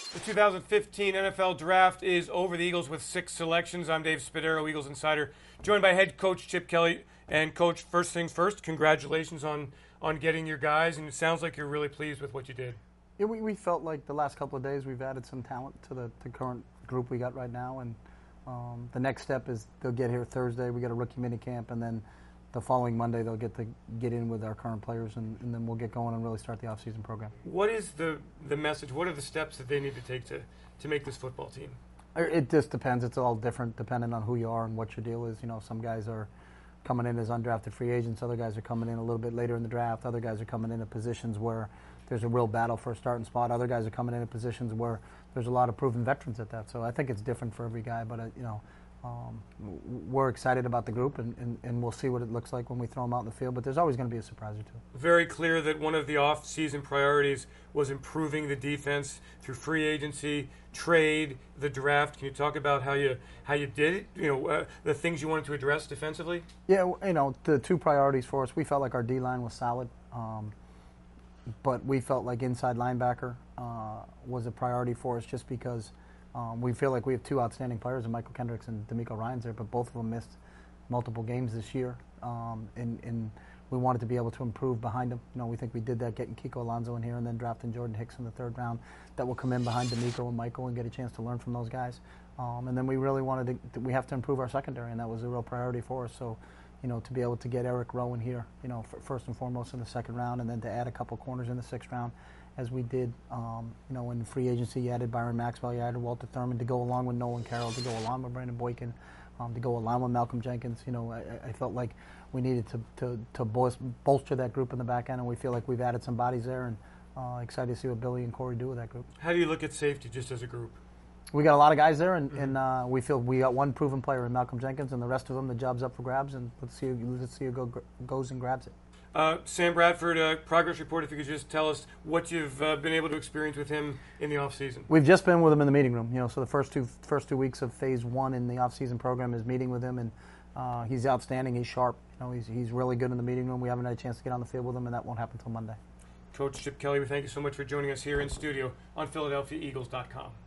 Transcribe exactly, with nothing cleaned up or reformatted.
The two thousand fifteen N F L Draft is over. The Eagles with six selections. I'm Dave Spadaro, Eagles Insider, joined by head coach Chip Kelly. And, Coach, first things first, congratulations on, on getting your guys. And it sounds like you're really pleased with what you did. Yeah, we, we felt like the last couple of days we've added some talent to the, the current group we got right now. And um, the next step is they'll get here Thursday. We got a rookie minicamp, and then the following Monday they'll get to get in with our current players, and, and then we'll get going and really start the off-season program. What is the, the message? What are the steps that they need to take to, to make this football team? It just depends. It's all different depending on who you are and what your deal is. You know, some guys are coming in as undrafted free agents. Other guys are coming in a little bit later in the draft. Other guys are coming in at positions where there's a real battle for a starting spot. Other guys are coming in at positions where there's a lot of proven veterans at that. So I think it's different for every guy. But, uh, you know, um, we're excited about the group, and, and, and we'll see what it looks like when we throw them out in the field. But there's always going to be a surprise or two. Very clear that one of the off-season priorities was improving the defense through free agency, trade, the draft. Can you talk about how you how you did it? You know, uh, the things you wanted to address defensively. Yeah, you know, the two priorities for us. We felt like our D line was solid, um, but we felt like inside linebacker uh, was a priority for us, just because um, we feel like we have two outstanding players, in Michael Kendricks and D'Amico Ryans there, but both of them missed multiple games this year, um, and, and we wanted to be able to improve behind them. You know, we think we did that getting Kiko Alonso in here and then drafting Jordan Hicks in the third round. That will come in behind D'Amico and Michael and get a chance to learn from those guys. Um, and then we really wanted to, we have to improve our secondary, and that was a real priority for us. So, you know, to be able to get Eric Rowe here, you know, f- first and foremost in the second round, and then to add a couple corners in the sixth round, as we did, um, you know, in free agency, you added Byron Maxwell, you added Walter Thurman to go along with Nolan Carroll, to go along with Brandon Boykin, um, to go along with Malcolm Jenkins. You know, I, I felt like we needed to, to, to bolster that group in the back end, and we feel like we've added some bodies there, and uh, excited to see what Billy and Corey do with that group. How do you look at safety just as a group? We got a lot of guys there, and, mm-hmm. and uh, we feel we got one proven player in Malcolm Jenkins, and the rest of them, the job's up for grabs, and let's see who, let's see who go, goes and grabs it. Uh, Sam Bradford, uh, progress report, if you could just tell us what you've uh, been able to experience with him in the offseason. We've just been with him in the meeting room. You know, so the first two first two weeks of phase one in the offseason program is meeting with him, and uh, he's outstanding. He's sharp. You know, he's he's really good in the meeting room. We haven't had a chance to get on the field with him, and that won't happen until Monday. Coach Chip Kelly, we thank you so much for joining us here in studio on Philadelphia Eagles dot com.